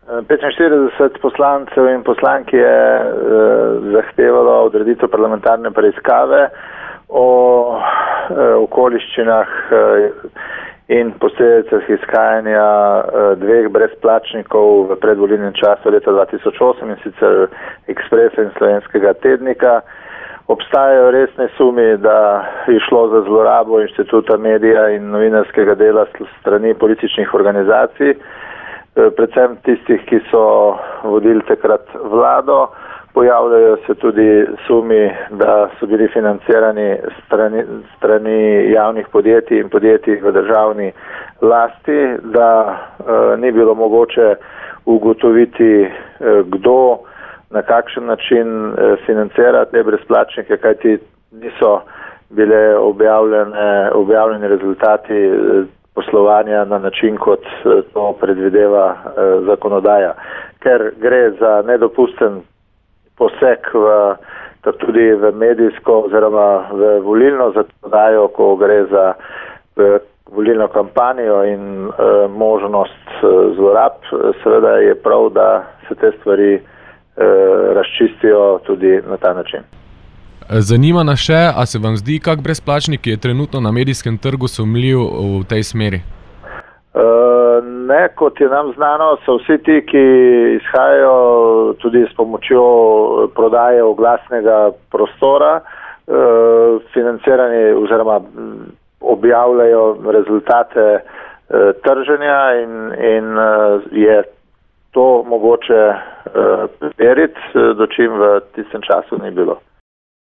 45 poslancev in poslank je zahtevalo odreditev parlamentarne preiskave o okoliščinah in posledicah izhajanja dveh brezplačnikov v predvolilnem času leta 2008, in sicer Ekspresa in Slovenskega tednika. Obstajajo resne sumi, da je šlo za zlorabo inštituta medija in novinarskega dela strani političnih organizacij, predvsem tistih, ki so vodili takrat vlado. Pojavljajo se tudi sumi, da so bili financirani strani javnih podjetij in podjetij v državni lasti, da ni bilo mogoče ugotoviti, kdo na kakšen način financira te brezplačnike, kajti niso bile objavljeni rezultati poslovanja na način, kot to predvideva zakonodaja. Ker gre za nedopusten poseg tudi v medijsko oziroma v volilno zakonodajo, ko gre za volilno kampanjo in možnost zlorab, seveda je prav, da se te stvari razčistijo tudi na ta način. Zanima nas še, a se vam zdi kak brezplačnik, ki je trenutno na medijskem trgu, sumljiv v tej smeri? Ne, kot je nam znano, so vsi ti, ki izhajajo tudi s pomočjo prodaje oglasnega prostora, financirani oziroma objavljajo rezultate trženja in je to mogoče preveriti, dočim v tistem času ni bilo.